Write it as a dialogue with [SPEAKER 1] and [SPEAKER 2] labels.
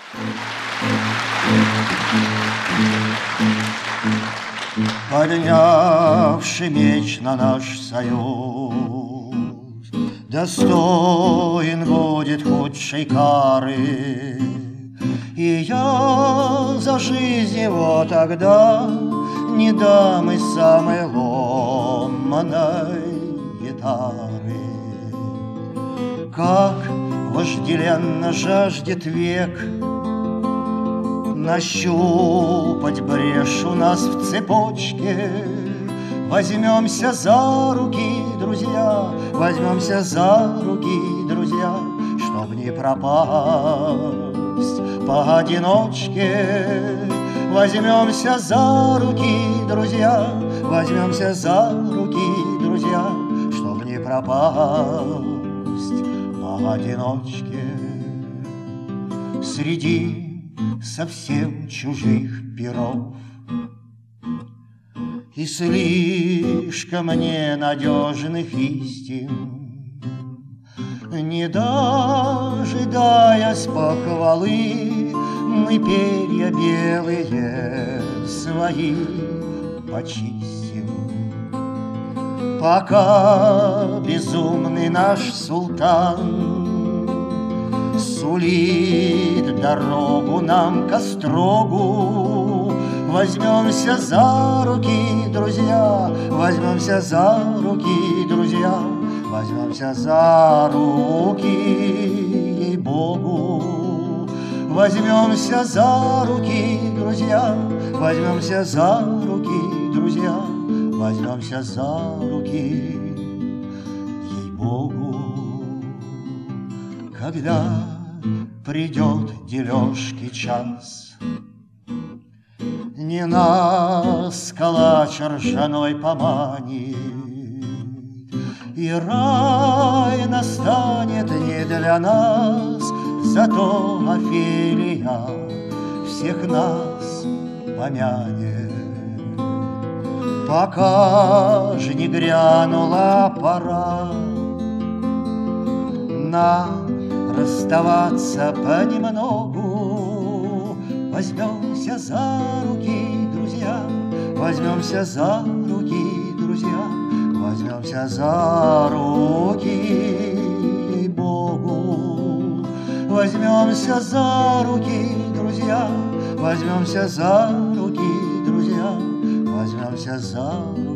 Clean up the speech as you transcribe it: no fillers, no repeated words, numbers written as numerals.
[SPEAKER 1] Поднявший меч на наш союз, достоин будет худшей кары. И я за жизнь его тогда не дам и самой ломаной гитары. Как вожделенно жаждет век нащупать брешь у нас в цепочке. Возьмемся за руки, друзья, возьмемся за руки, друзья, чтоб не пропасть поодиночке. Возьмемся за руки, друзья, возьмемся за руки, друзья, чтоб не пропасть поодиночке. Среди совсем чужих перов и слишком ненадежных истин, не дожидаясь похвалы, мы перья белые свои почистим. Пока безумный наш султан сулит дорогу нам к острогу, возьмемся за руки, друзья, возьмемся за руки, друзья, возьмемся за руки, ей-богу. Возьмемся за руки, друзья, возьмемся за руки, друзья, возьмемся за руки, ей-богу. Когда придет дележки час, не нас калач ржаной поманит, и рай настанет не для нас, зато Офелия всех нас помянет. Пока же не грянула пора нам расставаться понемногу, возьмемся за руки, друзья, возьмемся за руки, друзья, возьмемся за руки, ей-богу. Возьмемся за руки, друзья, возьмемся за руки, друзья, возьмемся за руки.